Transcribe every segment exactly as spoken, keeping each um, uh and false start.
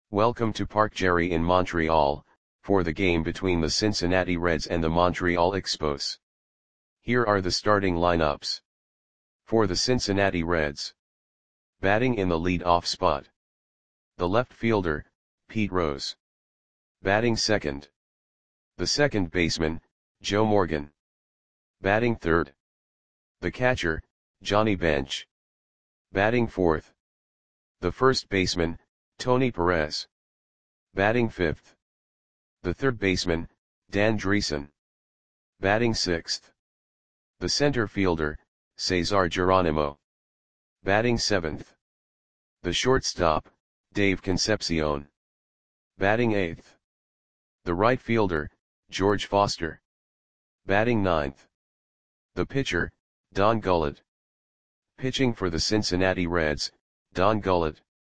Welcome to Parc Jerry in Montreal, for the game between the Cincinnati Reds and the Montreal Expos. Here are the starting lineups. For the Cincinnati Reds. Batting in the lead-off spot. The left fielder, Pete Rose. Batting second. The second baseman, Joe Morgan. Batting third. The catcher, Johnny Bench. Batting fourth. The first baseman, Tony Perez. Batting fifth. The third baseman, Dan Driessen. Batting sixth. The center fielder, Cesar Geronimo. Batting seventh. The shortstop, Dave Concepcion. Batting eighth. The right fielder, George Foster. Batting ninth. The pitcher, Don Gullett. Pitching for the Cincinnati Reds, Don Gullett.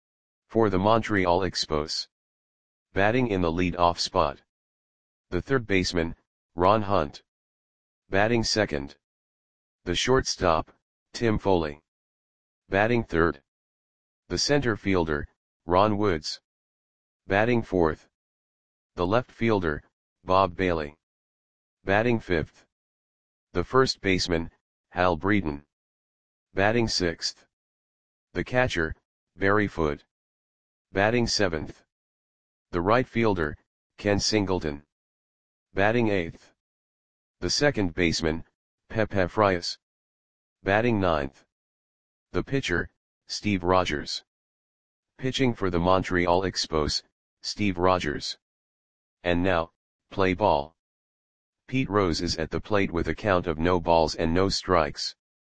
For the Montreal Expos. Batting in the lead-off spot. The third baseman, Ron Hunt. Batting second. The shortstop, Tim Foley. Batting third. The center fielder, Ron Woods. Batting fourth. The left fielder, Bob Bailey. Batting fifth. The first baseman, Hal Breeden. Batting sixth. The catcher, Barry Foote. Batting seventh. The right fielder, Ken Singleton. Batting eighth. The second baseman, Pepe Frias. Batting ninth. The pitcher, Steve Rogers. Pitching for the Montreal Expos, Steve Rogers. And now, play ball. Pete Rose is at the plate with a count of no balls and no strikes.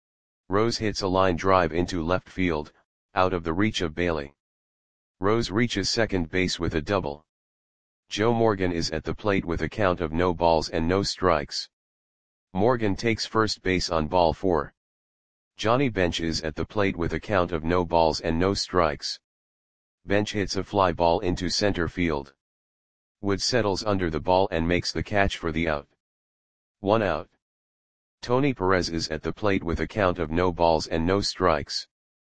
Rose hits a line drive into left field, out of the reach of Bailey. Rose reaches second base with a double. Joe Morgan is at the plate with a count of no balls and no strikes. Morgan takes first base on ball four. Johnny Bench is at the plate with a count of no balls and no strikes. Bench hits a fly ball into center field. Wood settles under the ball and makes the catch for the out. One out. Tony Perez is at the plate with a count of no balls and no strikes.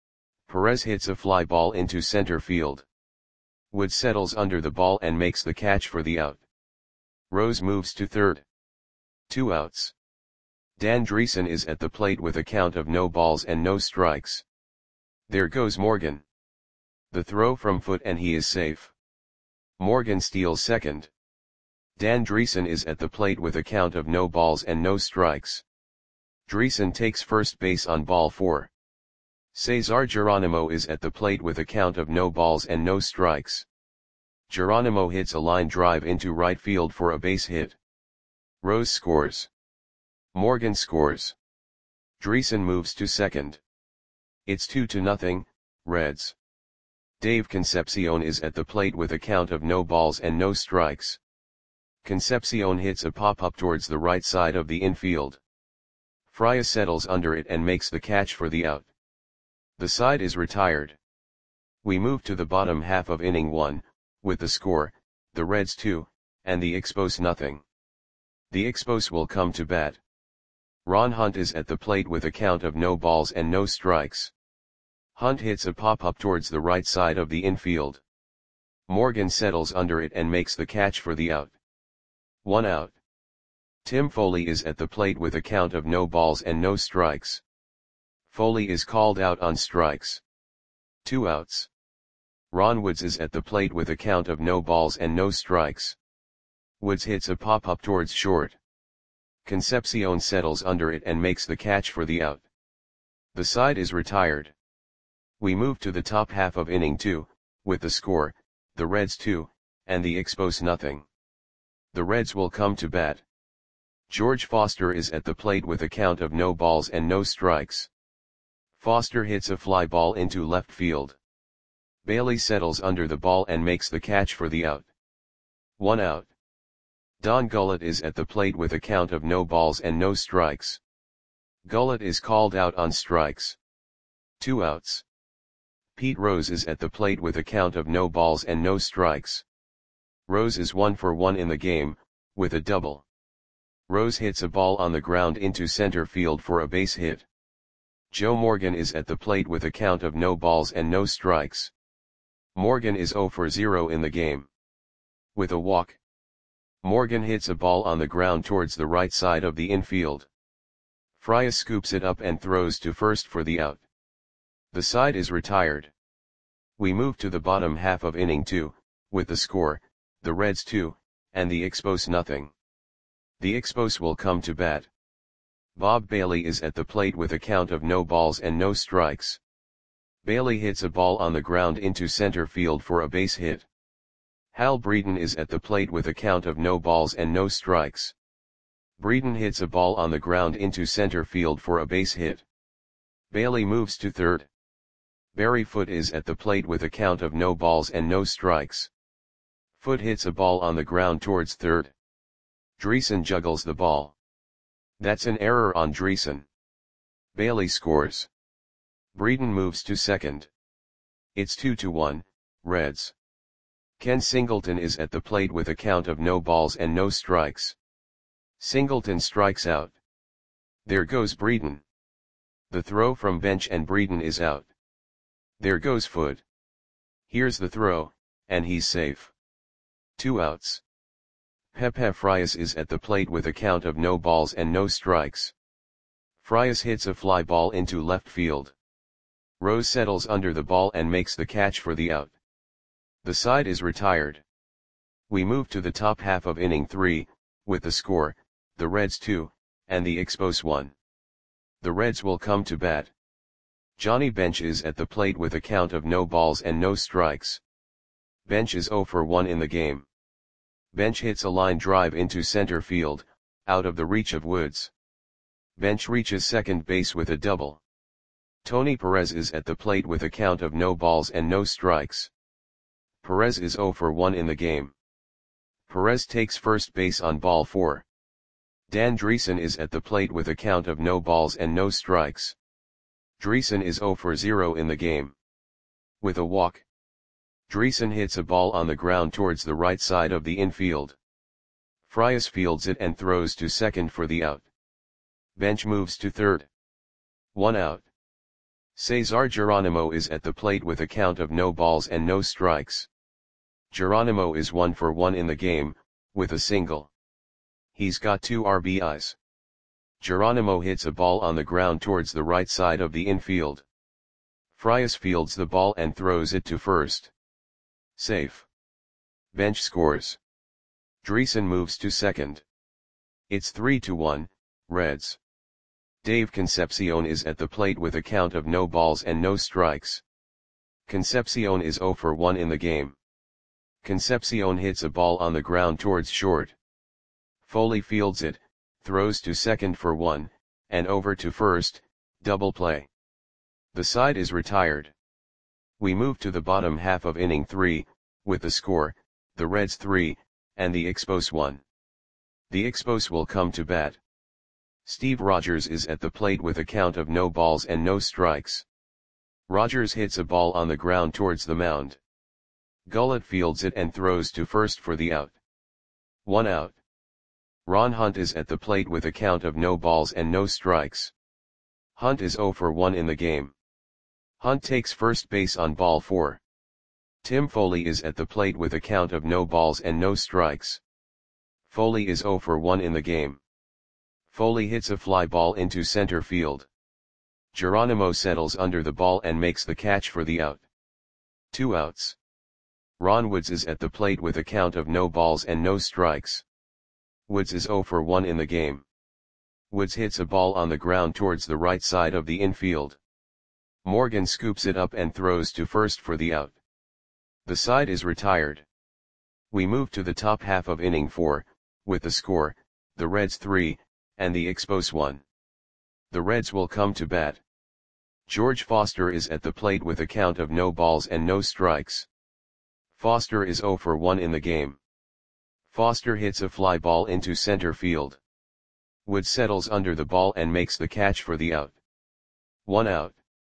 Perez hits a fly ball into center field. Wood settles under the ball and makes the catch for the out. Rose moves to third. Two outs. Dan Driessen is at the plate with a count of no balls and no strikes. There goes Morgan. The throw from Foote and he is safe. Morgan steals second. Dan Driessen is at the plate with a count of no balls and no strikes. Driessen takes first base on ball four. Cesar Geronimo is at the plate with a count of no balls and no strikes. Geronimo hits a line drive into right field for a base hit. Rose scores. Morgan scores. Driessen moves to second. It's two to nothing, Reds. Dave Concepcion is at the plate with a count of no balls and no strikes. Concepcion hits a pop-up towards the right side of the infield. Frias settles under it and makes the catch for the out. The side is retired. We move to the bottom half of inning one, with the score, the Reds two, and the Expos nothing. The Expos will come to bat. Ron Hunt is at the plate with a count of no balls and no strikes. Hunt hits a pop-up towards the right side of the infield. Morgan settles under it and makes the catch for the out. One out. Tim Foley is at the plate with a count of no balls and no strikes. Foley is called out on strikes. Two outs. Ron Woods is at the plate with a count of no balls and no strikes. Woods hits a pop-up towards short. Concepcion settles under it and makes the catch for the out. The side is retired. We move to the top half of inning two, with the score, the Reds two, and the Expos nothing. The Reds will come to bat. George Foster is at the plate with a count of no balls and no strikes. Foster hits a fly ball into left field. Bailey settles under the ball and makes the catch for the out. One out. Don Gullett is at the plate with a count of no balls and no strikes. Gullett is called out on strikes. Two outs. Pete Rose is at the plate with a count of no balls and no strikes. Rose is one for one in the game, with a double. Rose hits a ball on the ground into center field for a base hit. Joe Morgan is at the plate with a count of no balls and no strikes. Morgan is zero for zero in the game. With a walk, Morgan hits a ball on the ground towards the right side of the infield. Frias scoops it up and throws to first for the out. The side is retired. We move to the bottom half of inning two, with the score, the Reds two, and the Expos nothing. The Expos will come to bat. Bob Bailey is at the plate with a count of no balls and no strikes. Bailey hits a ball on the ground into center field for a base hit. Hal Breeden is at the plate with a count of no balls and no strikes. Breeden hits a ball on the ground into center field for a base hit. Bailey moves to third. Barry Foote is at the plate with a count of no balls and no strikes. Foote hits a ball on the ground towards third. Dreesen juggles the ball. That's an error on Dreesen. Bailey scores. Breeden moves to second. It's two to one, Reds. Ken Singleton is at the plate with a count of no balls and no strikes. Singleton strikes out. There goes Breeden. The throw from bench and Breeden is out. There goes Foote. Here's the throw, and he's safe. Two outs. Pepe Frias is at the plate with a count of no balls and no strikes. Frias hits a fly ball into left field. Rose settles under the ball and makes the catch for the out. The side is retired. We move to the top half of inning three, with the score, the Reds two, and the Expos one. The Reds will come to bat. Johnny Bench is at the plate with a count of no balls and no strikes. Bench is zero for one in the game. Bench hits a line drive into center field, out of the reach of Woods. Bench reaches second base with a double. Tony Perez is at the plate with a count of no balls and no strikes. Perez is zero for one in the game. Perez takes first base on ball four. Dan Dreesen is at the plate with a count of no balls and no strikes. Dreesen is zero for zero in the game. With a walk, Dreesen hits a ball on the ground towards the right side of the infield. Frias fields it and throws to second for the out. Bench moves to third. One out. Cesar Geronimo is at the plate with a count of no balls and no strikes. Geronimo is one for one in the game, with a single. He's got two R B Is. Geronimo hits a ball on the ground towards the right side of the infield. Frias fields the ball and throws it to first. Safe. Bench scores. Dreesen moves to second. It's three to one, Reds. Dave Concepcion is at the plate with a count of no balls and no strikes. Concepcion is zero for one in the game. Concepcion hits a ball on the ground towards short. Foley fields it, throws to second for one, and over to first, double play. The side is retired. We move to the bottom half of inning three, with the score, the Reds three, and the Expos one. The Expos will come to bat. Steve Rogers is at the plate with a count of no balls and no strikes. Rogers hits a ball on the ground towards the mound. Gullett fields it and throws to first for the out. One out. Ron Hunt is at the plate with a count of no balls and no strikes. Hunt is zero for one in the game. Hunt takes first base on ball four. Tim Foley is at the plate with a count of no balls and no strikes. Foley is zero for one in the game. Foley hits a fly ball into center field. Geronimo settles under the ball and makes the catch for the out. Two outs. Ron Woods is at the plate with a count of no balls and no strikes. Woods is zero for one in the game. Woods hits a ball on the ground towards the right side of the infield. Morgan scoops it up and throws to first for the out. The side is retired. We move to the top half of inning four, with the score, the Reds three, and the Expos one. The Reds will come to bat. George Foster is at the plate with a count of no balls and no strikes. Foster is zero for one in the game. Foster hits a fly ball into center field. Wood settles under the ball and makes the catch for the out. One out.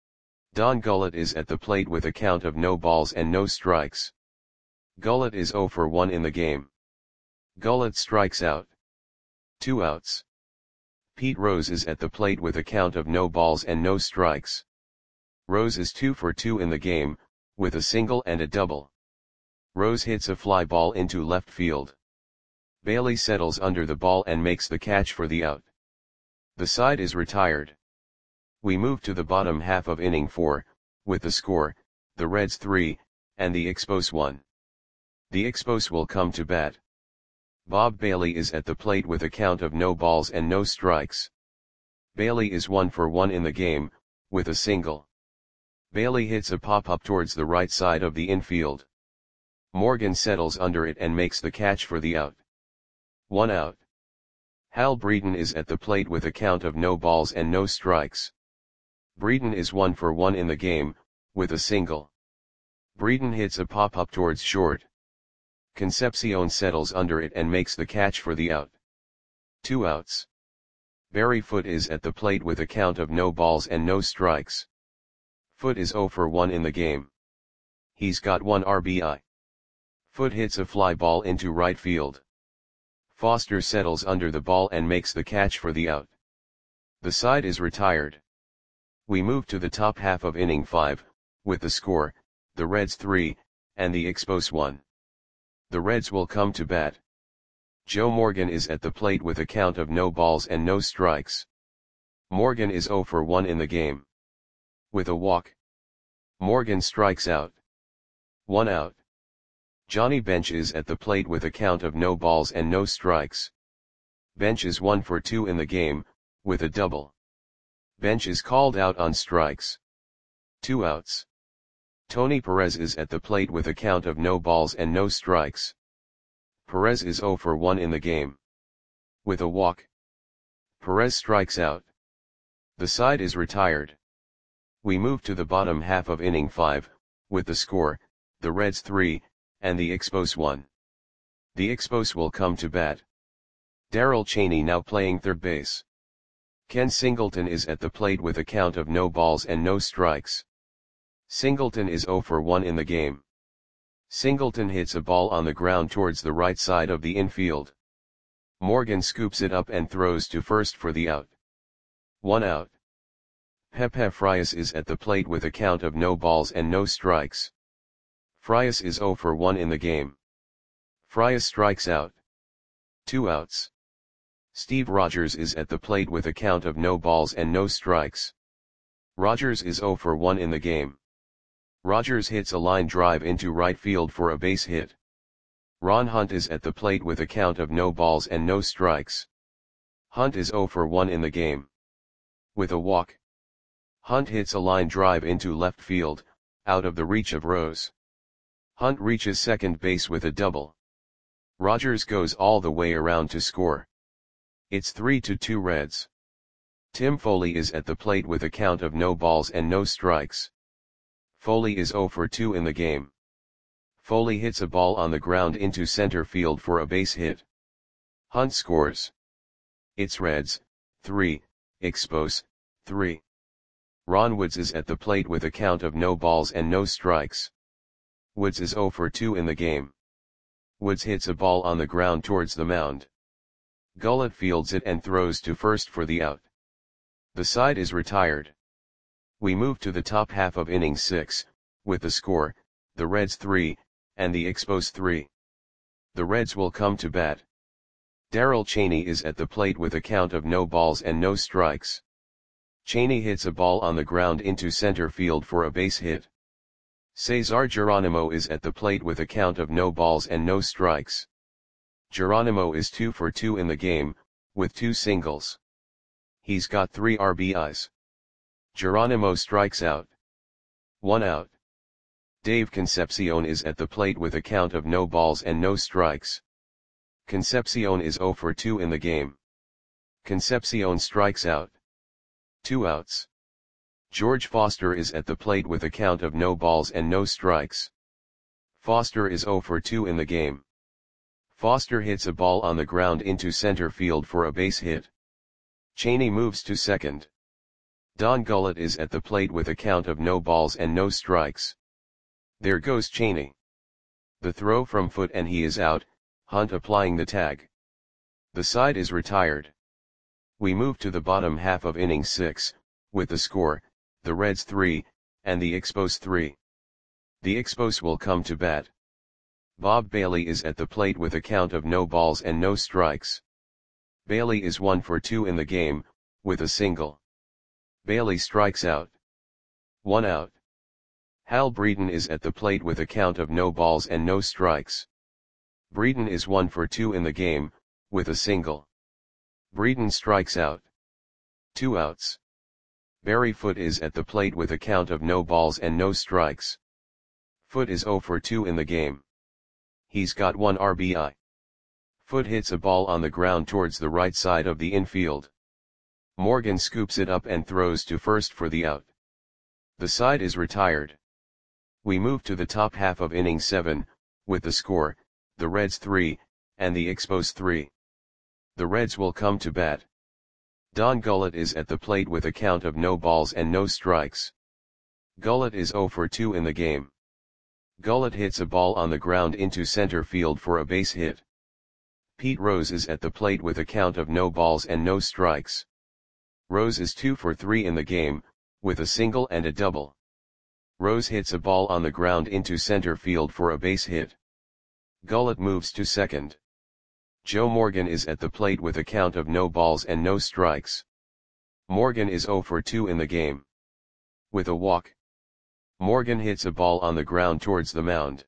Don Gullett is at the plate with a count of no balls and no strikes. Gullett is zero for one in the game. Gullett strikes out. Two outs. Pete Rose is at the plate with a count of no balls and no strikes. Rose is two for two in the game, with a single and a double. Rose hits a fly ball into left field. Bailey settles under the ball and makes the catch for the out. The side is retired. We move to the bottom half of inning four, with the score, the Reds three, and the Expos one. The Expos will come to bat. Bob Bailey is at the plate with a count of no balls and no strikes. Bailey is one for one in the game, with a single. Bailey hits a pop-up towards the right side of the infield. Morgan settles under it and makes the catch for the out. One out. Hal Breeden is at the plate with a count of no balls and no strikes. Breeden is one for one in the game, with a single. Breeden hits a pop-up towards short. Concepcion settles under it and makes the catch for the out. Two outs. Barry Foote is at the plate with a count of no balls and no strikes. Foote is oh for one in the game. He's got one R B I. Foote hits a fly ball into right field. Foster settles under the ball and makes the catch for the out. The side is retired. We move to the top half of inning five, with the score, the Reds three, and the Expos one. The Reds will come to bat. Joe Morgan is at the plate with a count of no balls and no strikes. Morgan is oh for one in the game. With a walk. Morgan strikes out. One out. Johnny Bench is at the plate with a count of no balls and no strikes. Bench is one for two in the game, with a double. Bench is called out on strikes. Two outs. Tony Perez is at the plate with a count of no balls and no strikes. Perez is oh for one in the game. With a walk. Perez strikes out. The side is retired. We move to the bottom half of inning five, with the score, the Reds three, and the Expos one. The Expos will come to bat. Darrell Chaney now playing third base. Ken Singleton is at the plate with a count of no balls and no strikes. Singleton is oh for one in the game. Singleton hits a ball on the ground towards the right side of the infield. Morgan scoops it up and throws to first for the out. One out. Pepe Frias is at the plate with a count of no balls and no strikes. Frias is oh for one in the game. Frias strikes out. Two outs. Steve Rogers is at the plate with a count of no balls and no strikes. Rogers is oh for one in the game. Rogers hits a line drive into right field for a base hit. Ron Hunt is at the plate with a count of no balls and no strikes. Hunt is oh for one in the game. With a walk. Hunt hits a line drive into left field, out of the reach of Rose. Hunt reaches second base with a double. Rogers goes all the way around to score. It's three to two Reds. Tim Foley is at the plate with a count of no balls and no strikes. Foley is oh for two in the game. Foley hits a ball on the ground into center field for a base hit. Hunt scores. It's Reds, three, Expos, three. Ron Woods is at the plate with a count of no balls and no strikes. Woods is oh for two in the game. Woods hits a ball on the ground towards the mound. Gullett fields it and throws to first for the out. The side is retired. We move to the top half of inning six, with the score, the Reds three, and the Expos three. The Reds will come to bat. Darrell Chaney is at the plate with a count of no balls and no strikes. Chaney hits a ball on the ground into center field for a base hit. Cesar Geronimo is at the plate with a count of no balls and no strikes. Geronimo is two for two in the game, with two singles. He's got three R B Is. Geronimo strikes out. One out. Dave Concepcion is at the plate with a count of no balls and no strikes. Concepcion is oh for two in the game. Concepcion strikes out. Two outs. George Foster is at the plate with a count of no balls and no strikes. Foster is oh for two in the game. Foster hits a ball on the ground into center field for a base hit. Chaney moves to second. Don Gullett is at the plate with a count of no balls and no strikes. There goes Chaney. The throw from Foote and he is out, Hunt applying the tag. The side is retired. We move to the bottom half of inning six, with the score, the Reds three, and the Expos three. The Expos will come to bat. Bob Bailey is at the plate with a count of no balls and no strikes. Bailey is one for two in the game, with a single. Bailey strikes out. One out. Hal Breeden is at the plate with a count of no balls and no strikes. Breeden is one for two in the game, with a single. Breeden strikes out. Two outs. Barry Foote is at the plate with a count of no balls and no strikes. Foote is zero for two in the game. He's got one R B I. Foote hits a ball on the ground towards the right side of the infield. Morgan scoops it up and throws to first for the out. The side is retired. We move to the top half of inning seven, with the score, the Reds three, and the Expos three. The Reds will come to bat. Don Gullett is at the plate with a count of no balls and no strikes. Gullett is zero for two in the game. Gullett hits a ball on the ground into center field for a base hit. Pete Rose is at the plate with a count of no balls and no strikes. Rose is two for three in the game, with a single and a double. Rose hits a ball on the ground into center field for a base hit. Gullett moves to second. Joe Morgan is at the plate with a count of no balls and no strikes. Morgan is zero for two in the game. With a walk. Morgan hits a ball on the ground towards the mound.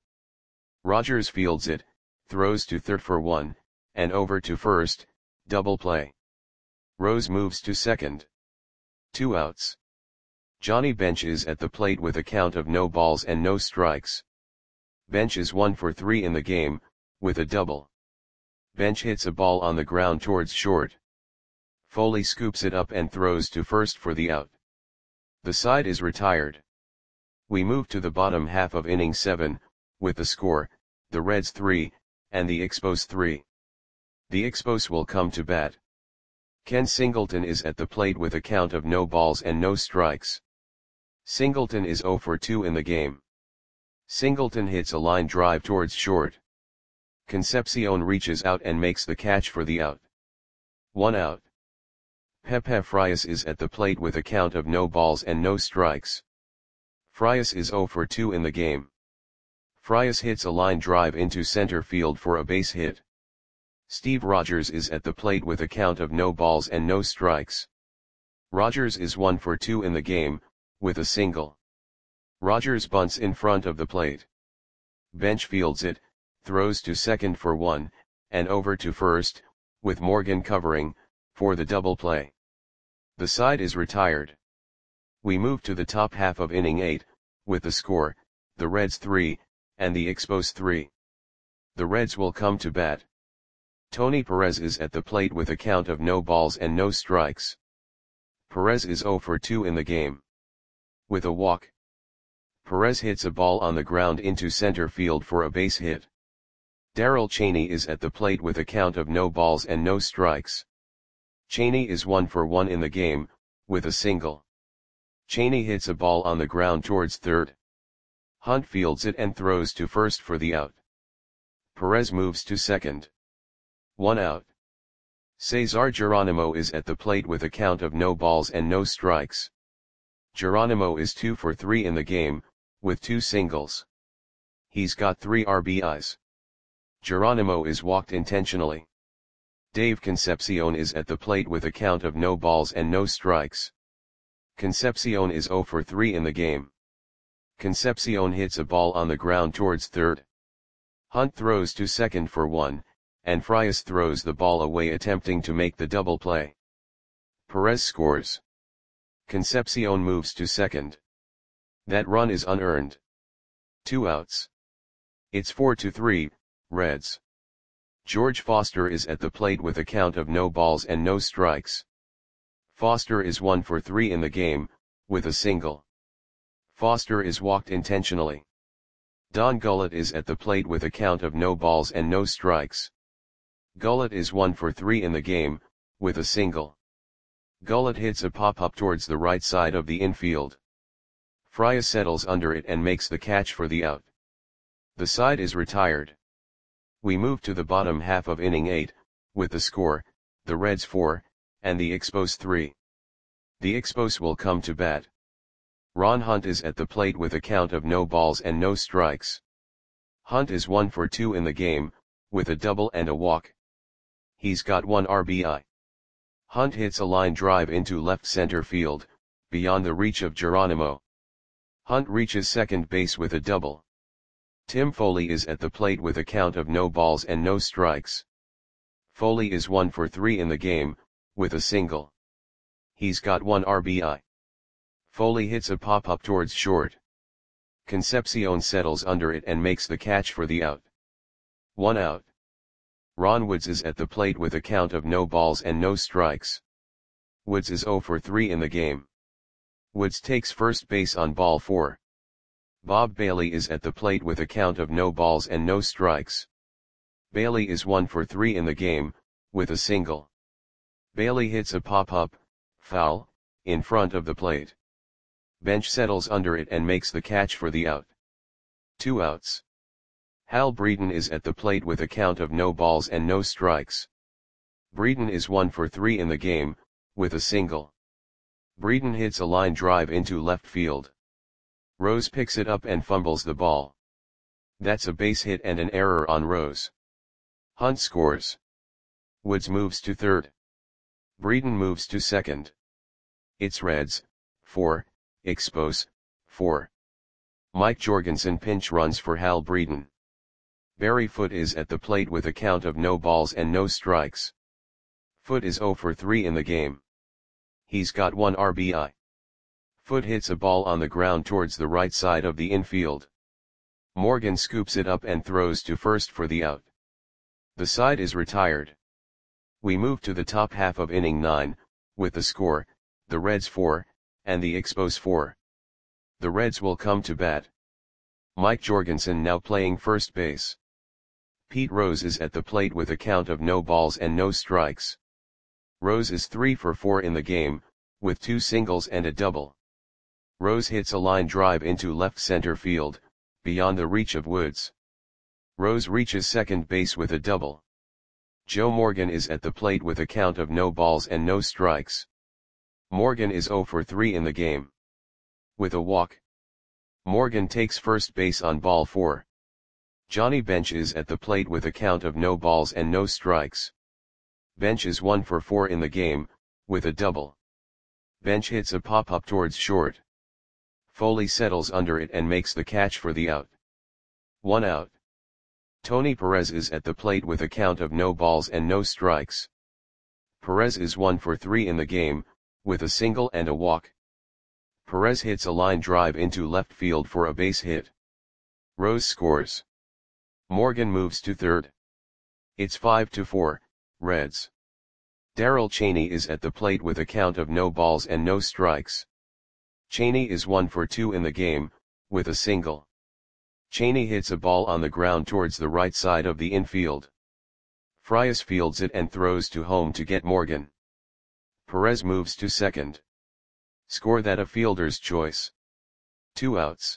Rogers fields it, throws to third for one, and over to first, double play. Rose moves to second. Two outs. Johnny Bench is at the plate with a count of no balls and no strikes. Bench is one for three in the game, with a double. Bench hits a ball on the ground towards short. Foley scoops it up and throws to first for the out. The side is retired. We move to the bottom half of inning seven, with the score, the Reds three, and the Expos three. The Expos will come to bat. Ken Singleton is at the plate with a count of no balls and no strikes. Singleton is zero for two in the game. Singleton hits a line drive towards short. Concepcion reaches out and makes the catch for the out. One out. Pepe Frias is at the plate with a count of no balls and no strikes. Frias is zero for two in the game. Frias hits a line drive into center field for a base hit. Steve Rogers is at the plate with a count of no balls and no strikes. Rogers is one for two in the game, with a single. Rogers bunts in front of the plate. Bench fields it, throws to second for one, and over to first, with Morgan covering, for the double play. The side is retired. We move to the top half of inning eight, with the score, the Reds three, and the Expos three. The Reds will come to bat. Tony Perez is at the plate with a count of no balls and no strikes. Perez is zero for two in the game. With a walk. Perez hits a ball on the ground into center field for a base hit. Darrell Chaney is at the plate with a count of no balls and no strikes. Chaney is one for one in the game, with a single. Chaney hits a ball on the ground towards third. Hunt fields it and throws to first for the out. Perez moves to second. One out. Cesar Geronimo is at the plate with a count of no balls and no strikes. Geronimo is two for three in the game, with two singles. He's got three R B Is. Geronimo is walked intentionally. Dave Concepcion is at the plate with a count of no balls and no strikes. Concepcion is zero for three in the game. Concepcion hits a ball on the ground towards third. Hunt throws to second for one, and Frias throws the ball away attempting to make the double play. Perez scores. Concepcion moves to second. That run is unearned. Two outs. It's four to three, Reds. George Foster is at the plate with a count of no balls and no strikes. Foster is one for three in the game, with a single. Foster is walked intentionally. Don Gullett is at the plate with a count of no balls and no strikes. Gullett is one for three in the game, with a single. Gullett hits a pop-up towards the right side of the infield. Frias settles under it and makes the catch for the out. The side is retired. We move to the bottom half of inning eight, with the score, the Reds four, and the Expos three. The Expos will come to bat. Ron Hunt is at the plate with a count of no balls and no strikes. Hunt is one for two in the game, with a double and a walk. He's got one R B I. Hunt hits a line drive into left center field, beyond the reach of Geronimo. Hunt reaches second base with a double. Tim Foley is at the plate with a count of no balls and no strikes. Foley is one for three in the game, with a single. He's got one R B I. Foley hits a pop-up towards short. Concepcion settles under it and makes the catch for the out. One out. Ron Woods is at the plate with a count of no balls and no strikes. Woods is zero for three in the game. Woods takes first base on ball four. Bob Bailey is at the plate with a count of no balls and no strikes. Bailey is one for three in the game, with a single. Bailey hits a pop-up, foul, in front of the plate. Bench settles under it and makes the catch for the out. Two outs. Hal Breeden is at the plate with a count of no balls and no strikes. Breeden is one for three in the game, with a single. Breeden hits a line drive into left field. Rose picks it up and fumbles the ball. That's a base hit and an error on Rose. Hunt scores. Woods moves to third. Breeden moves to second. It's Reds, four, Expos, four. Mike Jorgensen pinch runs for Hal Breeden. Barry Foote is at the plate with a count of no balls and no strikes. Foote is zero for three in the game. He's got one R B I. Foote hits a ball on the ground towards the right side of the infield. Morgan scoops it up and throws to first for the out. The side is retired. We move to the top half of inning nine, with the score, the Reds four, and the Expos four. The Reds will come to bat. Mike Jorgensen now playing first base. Pete Rose is at the plate with a count of no balls and no strikes. Rose is three for four in the game, with two singles and a double. Rose hits a line drive into left center field, beyond the reach of Woods. Rose reaches second base with a double. Joe Morgan is at the plate with a count of no balls and no strikes. Morgan is zero for three in the game. With a walk. Morgan takes first base on ball four. Johnny Bench is at the plate with a count of no balls and no strikes. Bench is one for four in the game, with a double. Bench hits a pop-up towards short. Foley settles under it and makes the catch for the out. One out. Tony Perez is at the plate with a count of no balls and no strikes. Perez is one for three in the game, with a single and a walk. Perez hits a line drive into left field for a base hit. Rose scores. Morgan moves to third. It's five to four, Reds. Darrell Chaney is at the plate with a count of no balls and no strikes. Chaney is one for two in the game, with a single. Chaney hits a ball on the ground towards the right side of the infield. Frias fields it and throws to home to get Morgan. Perez moves to second. Score that a fielder's choice. Two outs.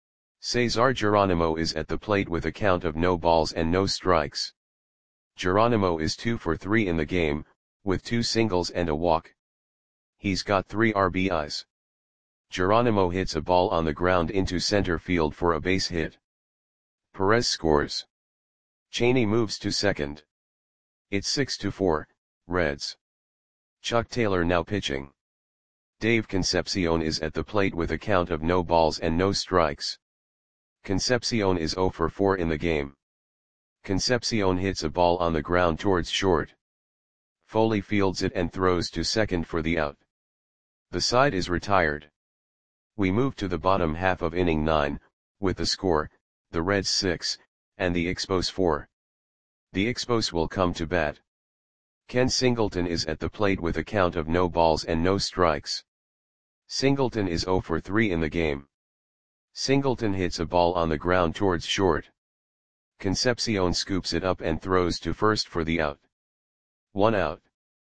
Cesar Geronimo is at the plate with a count of no balls and no strikes. Geronimo is two for three in the game, with two singles and a walk. He's got three R B Is. Geronimo hits a ball on the ground into center field for a base hit. Perez scores. Chaney moves to second. It's six to four, Reds. Chuck Taylor now pitching. Dave Concepcion is at the plate with a count of no balls and no strikes. Concepcion is zero for four in the game. Concepcion hits a ball on the ground towards short. Foley fields it and throws to second for the out. The side is retired. We move to the bottom half of inning nine, with the score, the Reds six, and the Expos four. The Expos will come to bat. Ken Singleton is at the plate with a count of no balls and no strikes. Singleton is zero for three in the game. Singleton hits a ball on the ground towards short. Concepcion scoops it up and throws to first for the out. One out.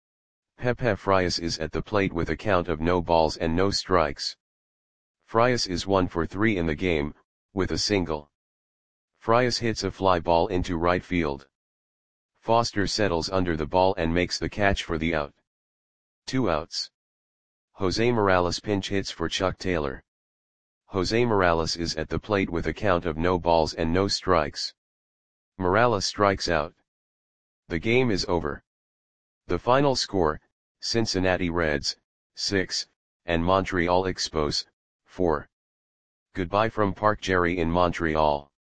Pepe Frias is at the plate with a count of no balls and no strikes. Frias is one for three in the game, with a single. Frias hits a fly ball into right field. Foster settles under the ball and makes the catch for the out. Two outs. Jose Morales pinch hits for Chuck Taylor. Jose Morales is at the plate with a count of no balls and no strikes. Morales strikes out. The game is over. The final score, Cincinnati Reds, six, and Montreal Expos, four. Goodbye from Park Jerry in Montreal.